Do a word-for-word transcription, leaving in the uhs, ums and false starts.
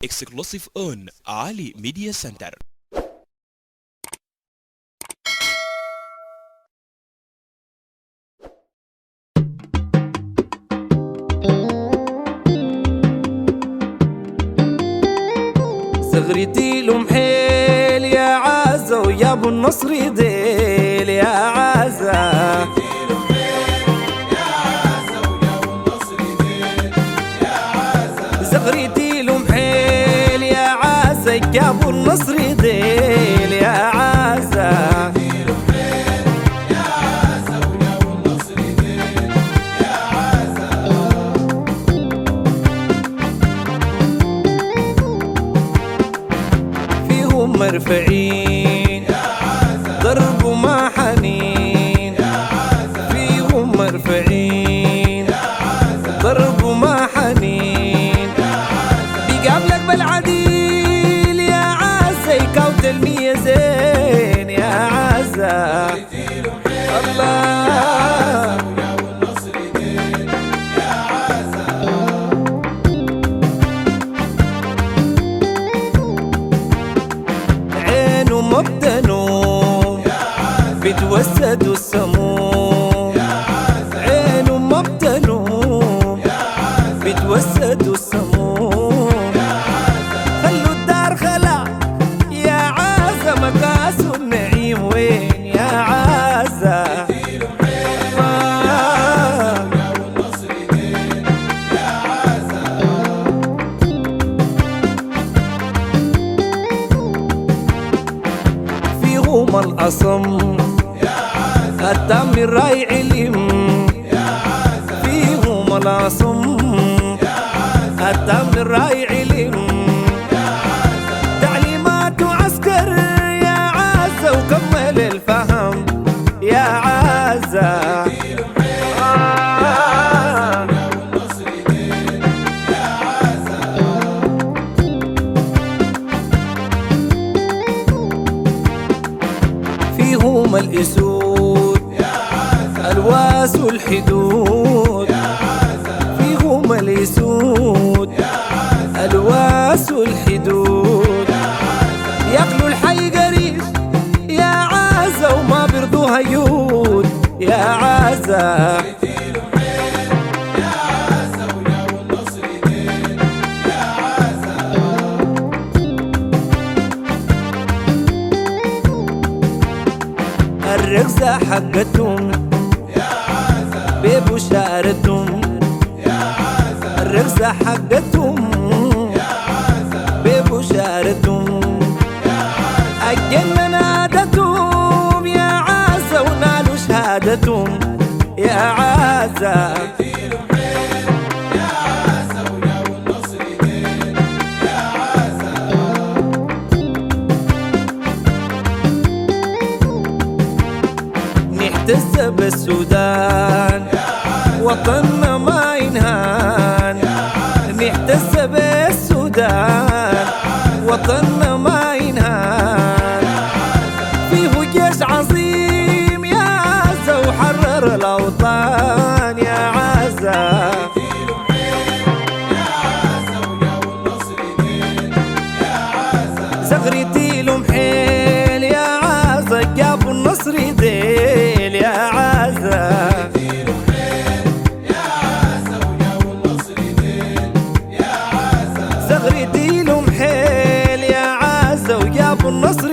Exclusive on Ali Media Center. زغرتي له محيل يا عازة ويا ابو النصر ديل يا عازة. زغرتي له محيل يا عازة يا ابو النصر ديل يا عازة. فيهم مرفعين ضرب وما حنين، فيهم مرفعين ضرب وما حنين. بيقابلك بالعديل يا عازة يكوت المية زين يا عازة. الله عينه ما بتنوم بتوسد السموم، عينه ما بتنوم بتوسد السموم. خلوا الدار خلا يا عازة مكاس النعيم وين يا عازة. فيهم الأصم التام الراي علم، فيهم الأصم التام الراي علم. تعليمات وعسكر يا عازة وكمل الفهم يا عازة. آه فيهم الأسود الواس الحدود، فيهم الأسود الواس الحدود. ياكلوا الحي قريش يا عازة وما بيرضوها يود يا عازة. الرقصة حقتهم ببشارتهم، الرقصة حقتهم ببشارتهم. الجنة نادتهم يا عازة ونالوا شهادتهم يا عازة. نحتز بالسودان وطننا ما ينهان، نحتز بالسودان وطننا ما ينهان. فيه جيش عظيم يا عازة وحرر الأوطان يا عازة. زغرتي له محيل يا عازة يا ابو النصر ديل يا عازة. زغرتي له محيل يا عازة ويا ابو النصر